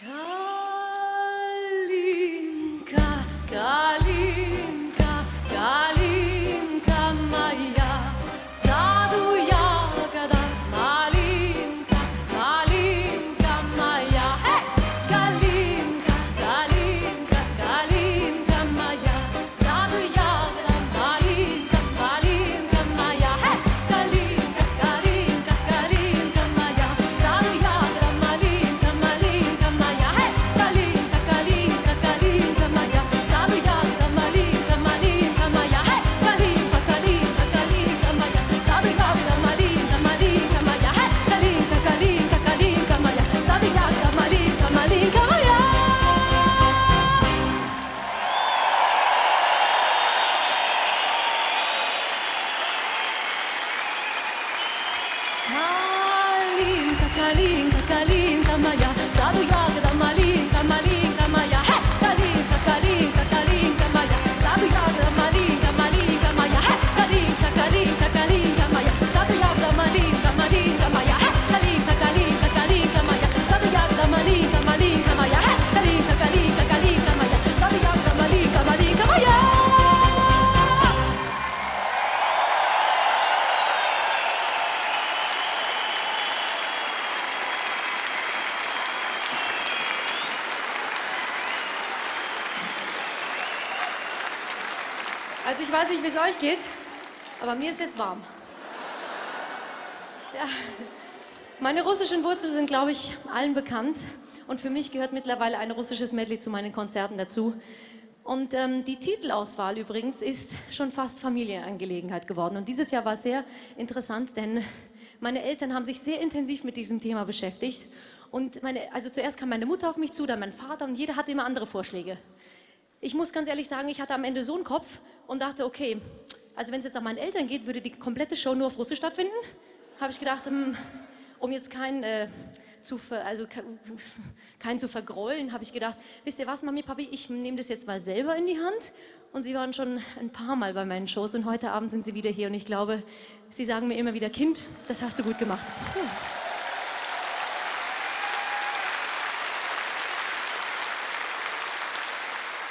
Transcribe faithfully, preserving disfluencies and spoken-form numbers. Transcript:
Kalinka, Kalinka, Kalinka Maya, Sadhu Yagada, Malinka, Kalinka Maya, hey! Kalinka, Kalinka, Kalinka Maya, Sadhu Yagada, Malinka, Malinka Maya, hey! Kalinka, Kalinka, Kalinka Maya, Sadhu Yagada, Malinka, Malinka Maya, hey! Kalinka, Kalinka, Kalinka Maya, Sadhu Yagada, Malinka, Malinka Maya, hey! Kalinka, Kalinka, Kalinka Maya, Sadhu Yagada, Malinka, Malinka Maya, hey! Kalinka, Kalinka, Kalinka Maya, Sadhu Yagada, Malinka, Malinka Maya. Kalinka, Kalinka, Kalinka Maya, Sadhu Yagada, Malinka, Malinka Maya, hey! Kalinka, Kalinka, Kalinka Maya, Sadhu Yagada, Malinka, Malinka Maya, hey! Kalinka, Kalinka, Kalinka Maya, Sadhu Yagada, Malinka, Malinka Maya, hey! Kalinka, Kalinka, Kalinka Maya, Sadhu Yagada, Malinka, Malinka Maya, hey! Kalinka, Kalinka, Kalinka Maya, Sadhu Yagada, Malinka, Malinka Maya. Also ich weiß nicht, wie es euch geht, aber mir ist jetzt warm. Ja. Meine russischen Wurzeln sind, glaube ich, allen bekannt. Und für mich gehört mittlerweile ein russisches Medley zu meinen Konzerten dazu. Und ähm, die Titelauswahl übrigens ist schon fast Familienangelegenheit geworden. Und dieses Jahr war sehr interessant, denn meine Eltern haben sich sehr intensiv mit diesem Thema beschäftigt. Und meine, also zuerst kam meine Mutter auf mich zu, dann mein Vater und jeder hatte immer andere Vorschläge. Ich muss ganz ehrlich sagen, ich hatte am Ende so einen Kopf und dachte, okay, also wenn es jetzt nach meinen Eltern geht, würde die komplette Show nur auf Russisch stattfinden. Habe ich gedacht, um jetzt keinen äh, zu, ver, also keinen zu vergrollen, habe ich gedacht, wisst ihr was, Mami, Papi, ich nehme das jetzt mal selber in die Hand. Und sie waren schon ein paar Mal bei meinen Shows und heute Abend sind sie wieder hier und ich glaube, sie sagen mir immer wieder, Kind, das hast du gut gemacht. Hm.